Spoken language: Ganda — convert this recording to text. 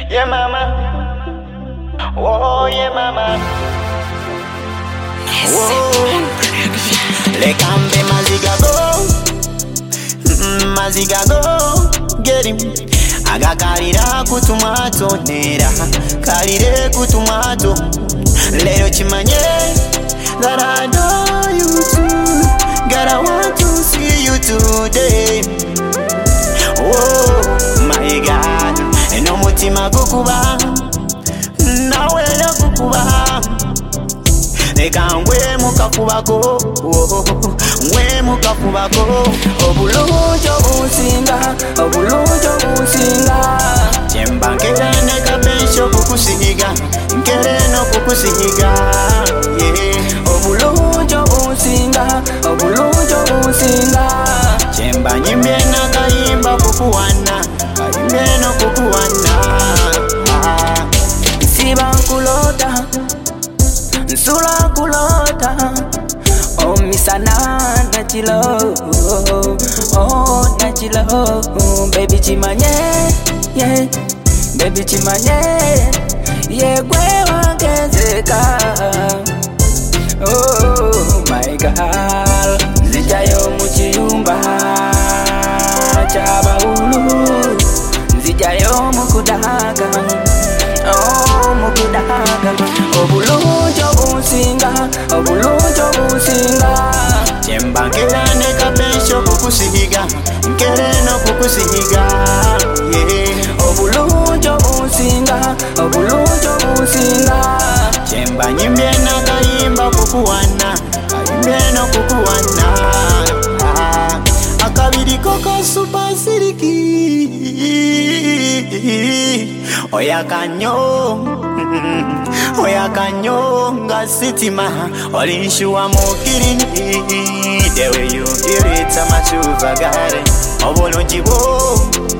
Yeah, mama. Oh, yeah, mama. Whoa. Lekambe maziga go. Maziga go. Get him. Agakalira kutumato nera. Kalire kutumato. Leo chimanye that I know you too. God, I want to see you today. Oh my God. Eno mutima gukuba. Nawe ya gukuba. Leka ngwe mukakubako. Ngwe mukakubako. Obulunjo businga. Obulunjo businga. Chemba nkera neka pensho kukusiga. Nkere no kukusiga. Obulunjo businga. Obulunjo businga. Chemba nyimbe na kayimba kukuwana. Kayimbe no kukuwana. Siba nkulota. Nsula kulota. Oh misana nachilo. Oh nachilo. Baby chimanye. Yeah. Baby chimanye. Yeah gwe wangezeka. Oh my girl. Zijayo muchiyumba Chabahulu. Zijayo mukudaga. Oh mukudaga. Obulunjo businga. Obulunjo businga. Chemba nkera neka pensho kukusiga. Nkere no kukusiga. Yeah. Obulunjo businga. Obulunjo businga. Chemba nyimbe na kayimba kukuwana. Kayimbe no kukuwana. Akabiri koko super siriki. Oya kanyo. Oya kanyo nga sitima. Olinshuwa mukirini. The way you feel it, I'm a true vagare. Obulunji bo.